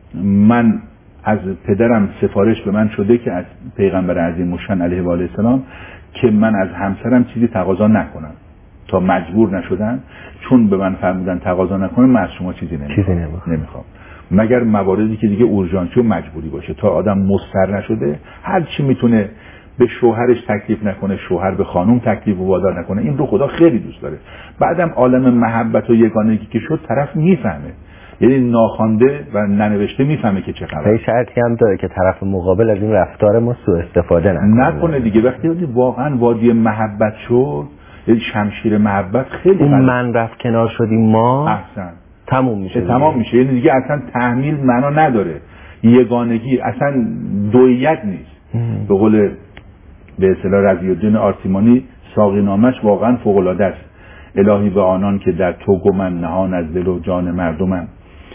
C: من از پدرم سفارش به من شده که از پیغمبر عظیم الشأن علیه و آله السلام که من از همسرم چیزی تقاضا نکنم تا مجبور نشدن، چون به من فرمودن تقاضا نکنم من از شما چیزی نمیخوام مگر مواردی که دیگه اورژانسی و مجبوری باشه. تا آدم مضطر نشده هر چی میتونه به شوهرش تکلیف نکنه، شوهر به خانم تکلیف و وادار نکنه. این رو خدا خیلی دوست داره. بعدم عالم محبت و یگانگی که شد طرف میفهمه، یعنی ناخوانده و ننوشته میفهمه که چه خبره.
B: شرطی هم داره که طرف مقابل از این رفتار ما سوء استفاده
C: نکنه دیگه. وقتی واقعا وادی محبت شد، یعنی شمشیر محبت خیلی
B: اون من رفت کنار شدیم ما
C: احسن
B: تموم میشه.
C: یعنی دیگه اصلا تحمیل معنا نداره، یگانگی اصلا دویت نیست. به قول به اصطلاح رضی الدین آرتیمانی ساقی نامش واقعا فوق العاده است. الهی به آنان که در تو گمن نهان از دل و جان مردمن،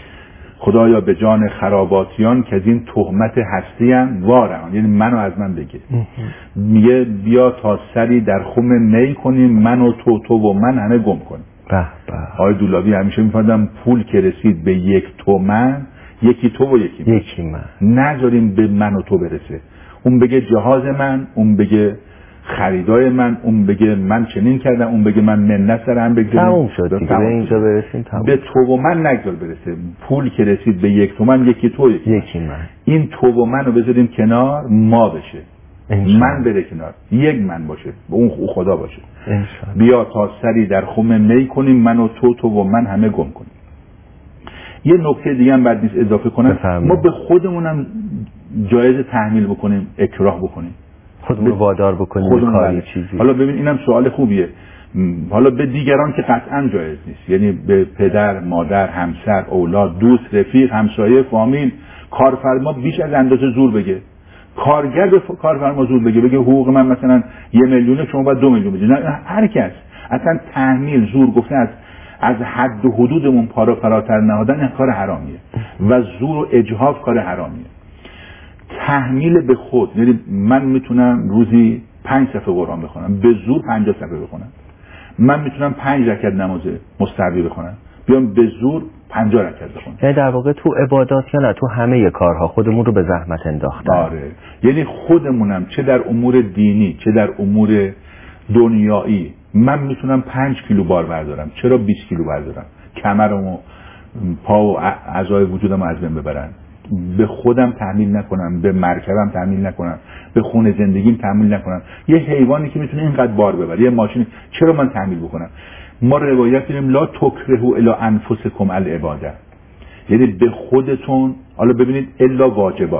C: خدایا به جان خراباتیان که از این تهمت هستیم وارم، یعنی منو از من بگه. میگه بیا تا سری در خم می کنیم من و تو و من همه گم کنیم. آقای دولابی همیشه میفردم پول که رسید به 1 تومن یکی تو و یکی من، نذاریم به من و تو برسه. اون بگه جهاز من، اون بگه خریدای من، اون بگه من چنین کردم، اون بگه من منت دارم، بگه
B: تموم شد دیگه. به اینجا برسیم تموم.
C: به تو و من نگذار برسه. پول که رسید به 1 تومن یکی تو یکی من. این تو و من رو بذاریم کنار، ما بشه. من بره کنار، 1 من باشه، اون خدا باشه. بیا تا سری در خم می کنیم من و تو و من همه گم کنیم. یه نکته دیگه هم بعد نیست اضافه کنم، ما به خودمونم جایز تحمیل بکنیم، اکراه بکنیم،
B: خودمون وادار بکنیم کاری چیزی.
C: حالا ببین اینم سوال خوبیه. حالا به دیگران که قطعا جایز نیست، یعنی به پدر، مادر، همسر، اولاد، دوست، رفیق، همسایه، فامیل، کارفرما بیش از اندازه زور بگه. کارگر به کارفرما زور بگه حقوق من مثلا 1 میلیونه، شما باید 2 میلیون بدید. نه، هر کس اصلا تحمیل، زور گفتن از حد و حدودمون فراتر نهادن این کار حرامیه و زور و اجحاف کار حرامیه. تحمیل به خود، یعنی من میتونم روزی 5 صفحه قرآن بخونم، به زور 50 صفحه بخونم. من میتونم 5 رکعت نماز مستحبی بخونم، بیام به زور 50 رکعت بخونم.
B: یعنی در واقع تو عبادات یا نه تو همه کارها خودمون رو به زحمت انداختن.
C: آره، یعنی خودمونم چه در امور دینی چه در امور دنیایی من میتونم 5 کیلو بار بردارم، چرا 20 کیلو بردارم؟ کمرمو، پا و اعضای وجودمو از بین ببرن. به خودم تحمیل نکنم، به مرکبم تحمیل نکنم، به خون زندگیم تحمیل نکنم. یه حیوانی که میتونه اینقدر بار ببره، یه ماشین، چرا من تحمیل بکنم؟ ما روایت داریم لا تکرهوا الی انفسکم العباده، یعنی به خودتون. حالا ببینید، الا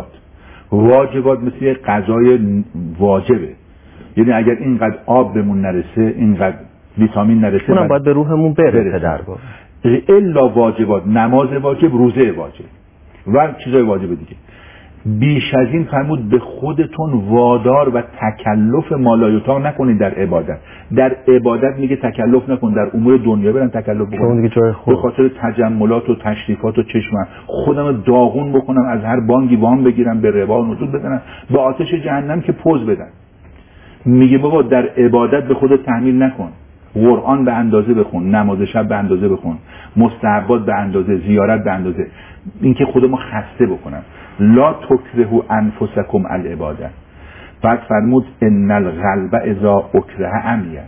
C: واجبات مثل یه غذای واجبه، یعنی اگر اینقدر آب بهمون نرسه، اینقدر ویتامین نرسه،
B: اونم باید به روحمون برسه. در واقع
C: الا واجبات، نماز واجب، روزه واجب و چیزای واجب دیگه. بیش از این فرمود به خودتون وادار و تکلف مالایوتا نکنید در عبادت. در عبادت میگه تکلف نکن، در امور دنیا برن تکلف بکنن به خاطر تجملات و تشریفات و چشمم خودم داغون بکنم، از هر بانکی وام بگیرم، به ربا نزول بزنم، به آتش جهنم که پوز بدن. میگه بابا در عبادت به خودت تحمیل نکن، قرآن به اندازه بخون، نماز شب به اندازه بخون، مستحبات به اندازه، زیارت به اندازه، اینکه خودمو خسته بکنم. لا تکرهوا انفسکم العباده. بعد فرمود ان القلب اذا اکره عمیه.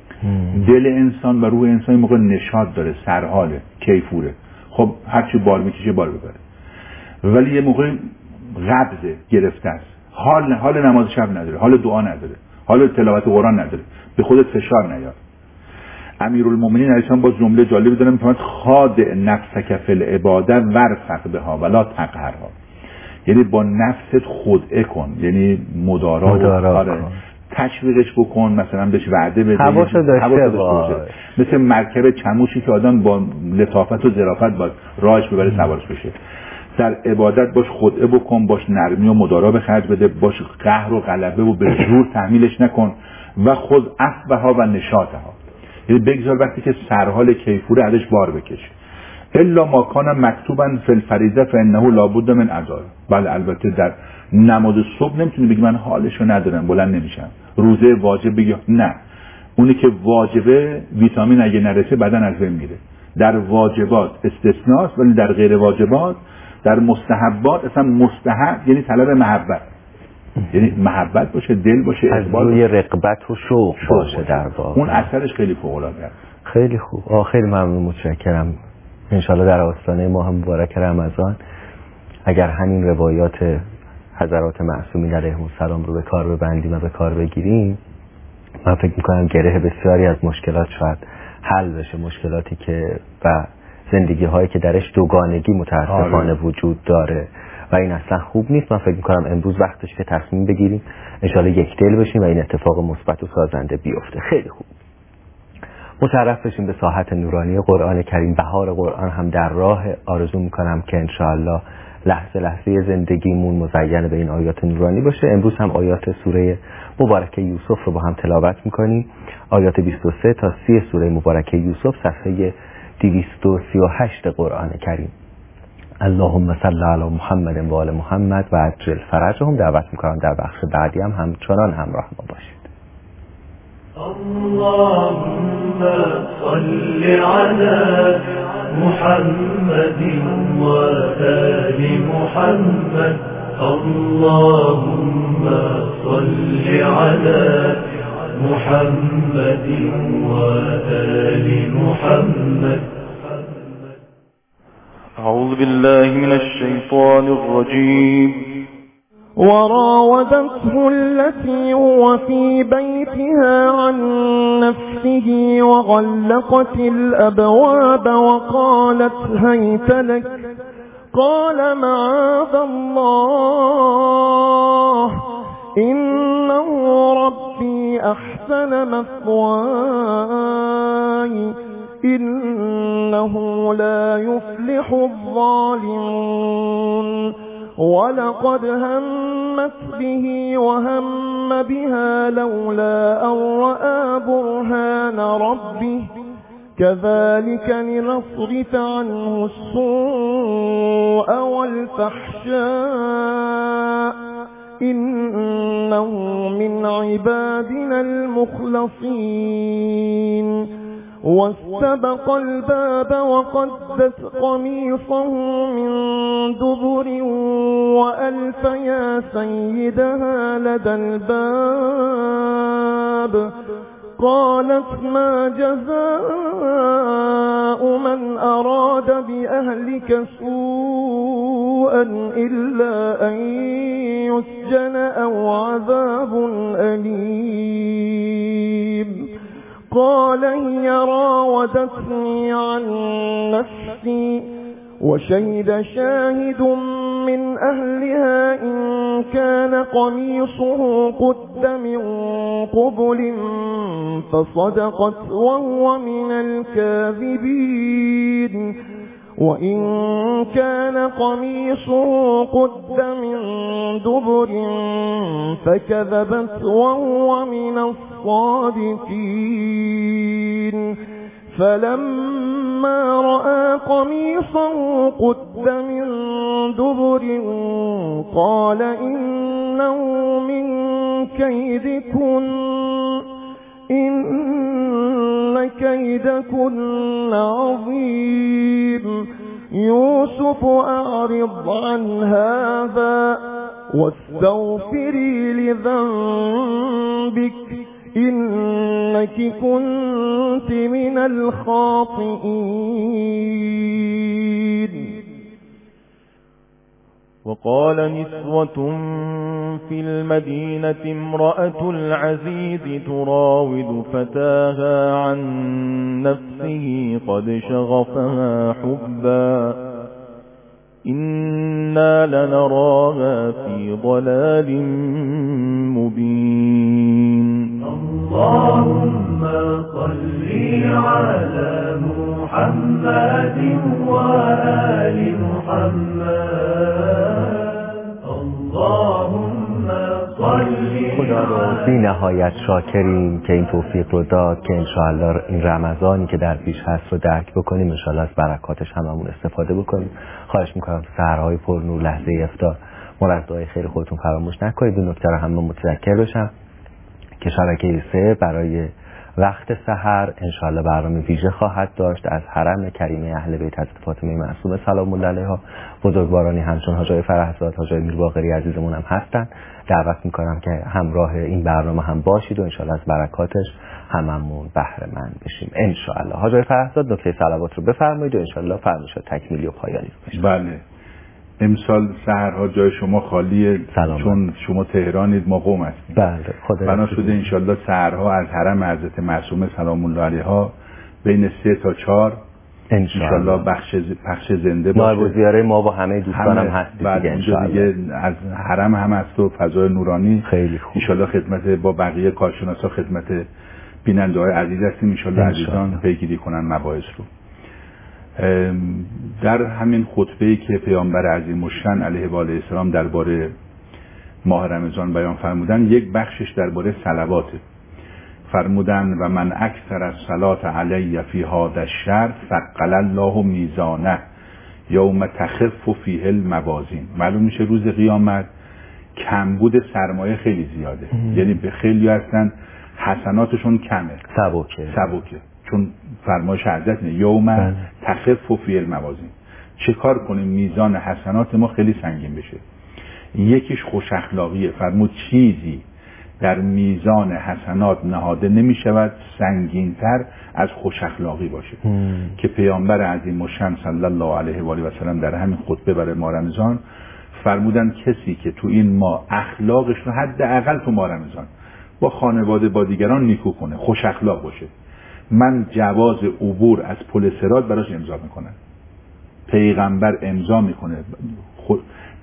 C: دل انسان و روح انسان موقع نشاط داره، سرحاله، کیفوره، خب هرچی بار میکشه بار ببره، ولی یه موقع قبضه، گرفته است، حال نماز شب نداره، حال دعا نداره، حال تلاوت قرآن نداره، به خودت فشار نیار. امیرالمومنین علیه السلام با جمله جالبی داره، میگه خادع نفسک فی العباده ورفق بها ولا تقهرها. یعنی با نفست خدعه کن، یعنی مدارا کن، تشویقش بکن، مثلا بهش وعده بده،
B: حواسو داشته باش.
C: مثل مرکب چموشی که آدم با لطافت و ظرافت باید راهش ببره، سوارش بشه. در عبادت باش خدعه بکن، باش نرمی و مدارا به خرج بده، باش قهر و غلبه و به زور تحمیلش نکن و خود عفوها و نشاطها. یعنی بگذار وقتی که سرحال کیفوره ازش بار بکش. الا ما کان مکتوبا فی الفریضه فانه لابد من اداء. بله البته در نماز صبح نمیتونی بگی من حالشو ندارم بلند نمیشم. روزه واجب بگی نه، اونی که واجبه ویتامین اگه نرسه بدن از بین میره. در واجبات استثناست، ولی در غیر واجبات، در مستحبات، اصلا مستحب یعنی طلب محبت، یعنی محبت باشه، دل باشه، اقبال
B: باشه، رغبت و شوق باشه. در واقع
C: اون اثرش خیلی فوق العاده است.
B: خیلی خوب. خیلی ممنون، متشکرم. انشالله در آستانه ماه مبارک رمضان اگر همین روایات حضرات معصومین علیهم السلام رو به کار ببندیم و به کار بگیریم، من فکر میکنم گره بسیاری از مشکلات شاید حل بشه، مشکلاتی که و زندگی هایی که درش دوگانگی متاسفانه وجود داره و این اصلا خوب نیست. من فکر میکنم امروز وقتش که تصمیم بگیریم انشالله یک دل بشیم و این اتفاق مثبت و سازنده بیفته. خیلی خوب. مشرف بشیم به ساحت نورانی قرآن کریم. بهار قرآن هم در راه. آرزو میکنم که انشاءالله لحظه لحظه زندگیمون مزین به این آیات نورانی باشه. امروز هم آیات سوره مبارکه یوسف رو با هم تلاوت میکنیم. آیات 23 تا 30 سوره مبارکه یوسف، صفحه 238 قرآن کریم. اللهم صل علی محمد و آل محمد و عجل فرجهم. دعوت میکنم در بخش بعدی هم همچنان همراه ما باشید.
D: اللهم صل على محمد وآل محمد. اللهم صل على محمد وآل محمد.
E: أعوذ بالله من الشيطان الرجيم.
D: وراودته التي هو في بيتها عن نفسه وغلقت الأبواب وقالت هيت لك. قال معاذ الله إنه ربي أحسن أحسن مثواي إنه لا يفلح الظالمون ولقد همت به وهم بها لولا أن رأى برهان ربه كذلك لنصرف عنه السوء والفحشاء إنه من عبادنا المخلصين واستبق الباب وقدت قميصه من دبر وألف يا سيدها لدى الباب قالت ما جزاء من أراد بأهلك سوءا إلا أن يسجن أو عذاب أليم قال هي راودتني عن نفسي وشهد شاهد من أهلها إن كان قميصه قد من قبل فصدقت وهو من الكاذبين وإن كان قميصه قد من دبر فكذبت وهو من الصادقين فلما رأى قميصه قد من دبر قال إنه من كيدكن إن كيدكن عظيم يوسف أعرض عن هذا واستغفري لذنبك إنك كنت من الخاطئين
E: وقال نسوة في المدينة امرأة العزيز تراود فتاها عن نفسه قد شغفها حبا إنا لنراها في ضلال مبين
A: اللهم صل على محمد وآل محمد اللهم صل.
B: خدا رو بی نهایت شاکریم که این توفیق رو داد که انشاءالله این رمضانی که در پیش هست رو درک بکنیم، انشاءالله از برکاتش هممون استفاده بکنیم. خواهش میکنم تو سحرهای پرنور لحظه افطار مرادهای خیر خودتون فراموش نکنید. این نکته رو هم متذکر بشم که شبکه 3 برای وقت سحر انشاءالله برنامه ویژه خواهد داشت از حرم کریمه اهل بیت حضرت فاطمه معصومه سلام الله علیها. بزرگوارانی همچون حاج فرحزاد، حاج میرباقری عزیزمون هم هستن. دعوت میکنم که همراه این برنامه هم باشید و انشاءالله از برکاتش هممون بهره مند بشیم انشاءالله. حاج فرحزاد نکته صلوات رو بفرمایید و انشاءالله فرمایشات تکمیلی و پایانی رو بشه.
C: بله، امسال سحرها جای شما خالیه چون شما تهرانید، ما قم هستیم.
B: بله، خدا
C: بنا شده انشالله سحرها از حرم حضرت معصومه سلام الله علیها بین 3 تا 4 انشالله پخش زنده باشه.
B: نایب الزیاره ما با همه دوستانم هست دیگه
C: انشالله. دیگه از حرم هم هست و فضای نورانی
B: خیلی خوب.
C: انشالله خدمت با بقیه کارشناسا خدمت بیننده‌های عزیز هستیم انشالله. عزیزان پیگیری کنن مباحث رو. در همین خطبه‌ای که پیامبر عظیم الشأن علیه و آله السلام درباره ماه رمضان بیان فرمودن، یک بخشش درباره صلواته. فرمودن و من اکثر الصلاة علی فی هذا الشهر ثقل الله میزانه یوم تخف فیه الموازین. معلوم میشه روز قیامت کمبود سرمایه خیلی زیاده. یعنی به خیلی هستن حسناتشون کمه، سبکه چون فرمایش حضرت نه یوم تخف فیه الموازین. چه کار کنیم میزان حسنات ما خیلی سنگین بشه؟ یکیش خوش اخلاقیه. فرمود چیزی در میزان حسنات نهاده نمی شود سنگینتر از خوش اخلاقی باشه. که پیامبر عظیم الشأن صلی الله علیه و آله و سلم در همین خطبه برای ماه رمضان فرمودن کسی که تو این ماه اخلاقش رو حداقل تو ماه رمضان با خانواده با دیگران نیکو کنه، خوش اخلاق باشه، من جواز عبور از پل صراط براش امضا میکنم. پیغمبر امضا میکنه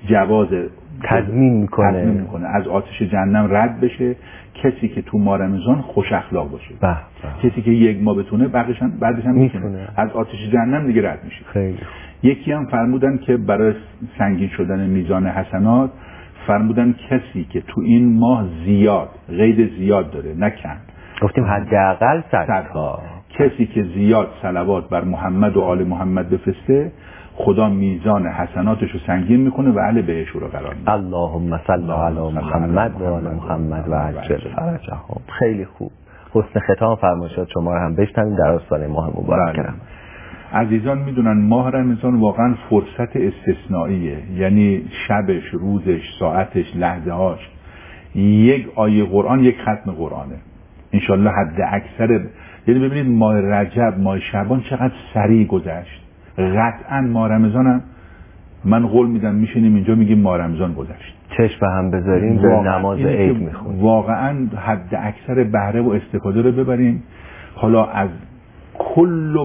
C: جواز
B: تضمین میکنه
C: از آتش جهنم رد بشه کسی که تو ماه رمضان خوش اخلاق باشه. کسی که یک ماه بتونه بعدش هم میتونه از آتش جهنم دیگه رد میشه.
B: خیلی
C: یکی هم فرمودن که برای سنگین شدن میزان حسنات فرمودن کسی که تو این ماه زیاد قید زیاد داره نه کم،
B: گفتیم حداقل 100 تا،
C: کسی که زیاد صلوات بر محمد و آل محمد بفرسته خدا میزان حسناتش رو سنگین میکنه و اهل بهشت رو قرار میده.
B: اللهم صل علی محمد و آل محمد و عجل فرجهم. خیلی خوب. حسن ختام فرمایشات شما رو هم بشنویم در آستانه ماه مبارک رمضان.
C: عزیزان میدونن ماه رمضان واقعا فرصت استثنائیه، یعنی شبش، روزش، ساعتش، لحظه هاش یک آیه قرآن، یک ختم قرآنه انشالله حد اکثر. یعنی ببینید ماه رجب، ماه شعبان چقدر سریع گذشت. قطعا ماه رمضان هم من قول میدم میشینیم اینجا میگیم ماه رمضان گذشت،
B: چشم به هم بذاریم به نماز عید میخونیم.
C: واقعا حد اکثر بهره و استفاده رو ببریم. حالا از کل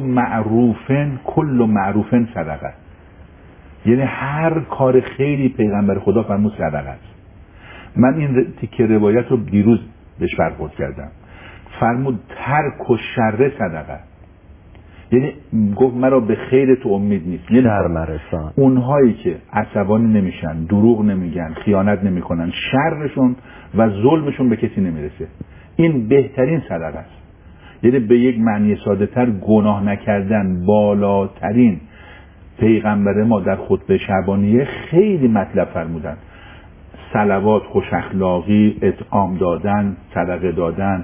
C: معروفن صدقه، یعنی هر کار خیری پیغمبر خدا فرمود صدقه است. من این تیکه روایت رو دیروز بهش برخورد کردم. فرمود ترک و شر صدقه، یعنی گفت مرا به خیر تو امید نیست. یعنی اونهایی که عصبانی نمیشن، دروغ نمیگن، خیانت نمیکنن، شرشون و ظلمشون به کسی نمیرسه، این بهترین صدقه است. یعنی به یک معنی ساده تر گناه نکردن بالاترین. پیغمبر ما در خطبه شعبانیه خیلی مطلب فرمودن: صلوات، خوش اخلاقی، اطعام دادن، صدقه دادن،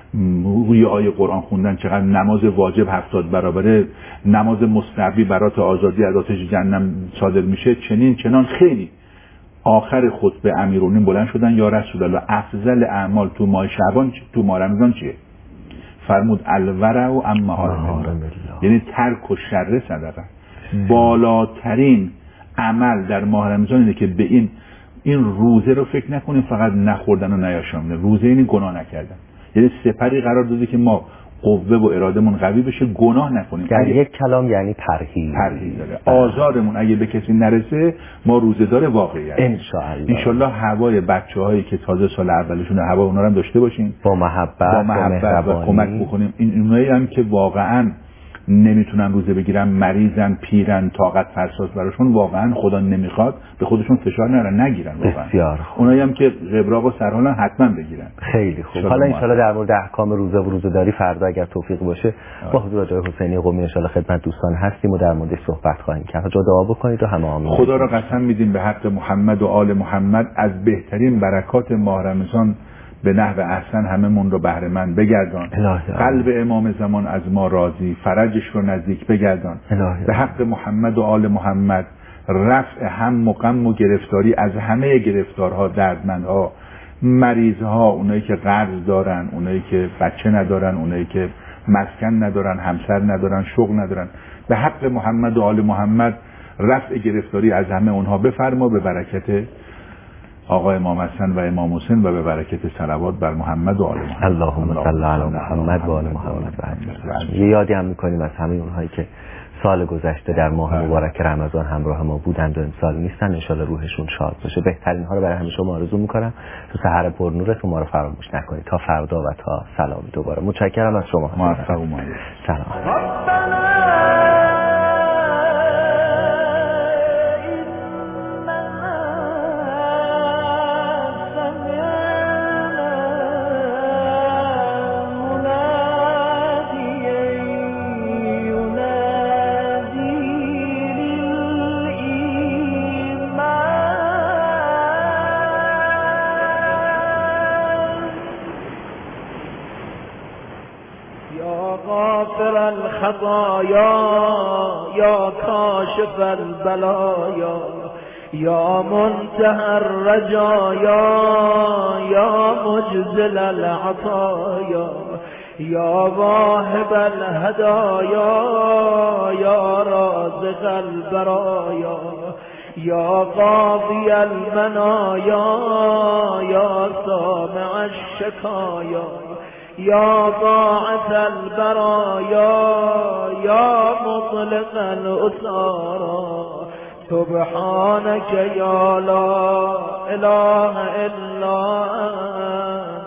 C: روی آیه قرآن خوندن، چقدر نماز واجب 70 برابره، نماز مستحبی برات آزادی از آتش جهنم صادر میشه، چنان خیلی. آخر خطبه امیرالمومنین بلند شدن: یا رسول الله افضل اعمال تو ماه شعبان تو ماه رمضان چیه؟ فرمود الورع و اما حرم، یعنی ترک و شر صدقه. بالاترین عمل در ماه رمضان اینه که به این روزه رو فکر نکنیم فقط نخوردن و نیاشامیدن. روزه اینی گناه نکردن، یعنی سپری قرار داده که ما قوه و ارادمون قوی بشه، گناه نکنیم.
B: در یک کلام یعنی پرهیز
C: داره. آزارمون اگه به کسی نرسه ما روزه‌دار واقعی هستیم. انشالله هوای بچه‌هایی که تازه سال اولشون هوا اونا رو هم داشته باشیم،
B: با محبت
C: و کمک بکنیم. اونایی هم که واقعا نمیتونن روزه بگیرن، مریضن، پیرن، طاقت فرساست براشون، واقعا خدا نمیخواد به خودشون فشار نگیرن واقعا.
B: بسیار خوب.
C: اونایی هم که قبراق و سرحالن حتما بگیرن.
B: خیلی خوب. حالا ان شاءالله در مورد احکام روزه و روزه‌داری فردا اگر توفیق باشه با حضور آقای حسینی قمی ان شاءالله خدمت دوستان هستیم و در موردش صحبت خواهیم کرد. جا دعا بکنید و همه آمین.
C: خدا را قسم میدیم به حق محمد و آل محمد از بهترین برکات ماه رمضان به نحو احسن هممون رو بهره مند بگردان. قلب امام زمان از ما راضی، فرجش رو نزدیک بگردان. به حق محمد و آل محمد رفع هم و غم و گرفتاری از همه گرفتارها، دردمندها، مریضها، اونایی که قرض دارن، اونایی که بچه ندارن، اونایی که مسکن ندارن، همسر ندارن، شغل ندارن، به حق محمد و آل محمد رفع گرفتاری از همه اونها بفرما، به برکت آقا امام حسن و امام حسین و به برکت صلوات بر محمد و آل محمد.
B: اللهم صل علی محمد و آل محمد. یه یادی هم میکنیم از همه اونهایی که سال گذشته در ماه مبارک رمضان همراه ما بودند و امسال نیستن، انشالله روحشون شاد باشه. بهترین ها رو برای همه شما آرزو میکنم. تو سحر پرنورتون ما رو فراموش نکنید. تا فردا و تا سلام دوباره. متشکرم از شما. سلام.
A: یا کاشف البلایا یا منتهى الرجایا یا مجزل العطایا یا واهب الهدایا یا رازق البرایا یا قاضی المنایا یا سامع الشکایا یا باعث البرایا یا مطلق الاسارا سبحانك يا لا إله إلا أنت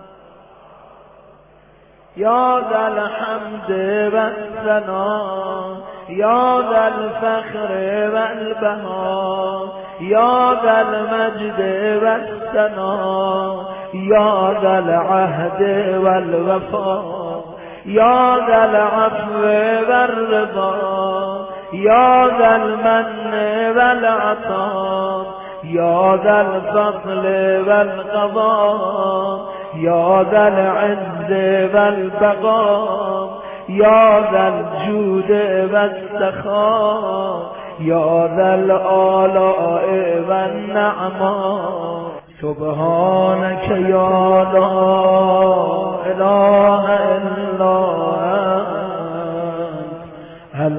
A: يا ذا الحمد والثناء يا ذا الفخر والبهاء يا ذا المجد والثناء يا ذا العهد والوفاء يا ذا العفو والرضا يا ذا المن والعطاء يا ذا الفضل والقضاء يا ذا العز والبقاء يا ذا الجود والسخاء يا ذا الآلاء والنعماء سبحانك يا لا إله إلا أنت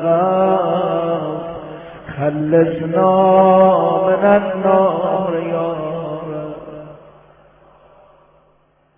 A: الغاث خلصنا من النار يا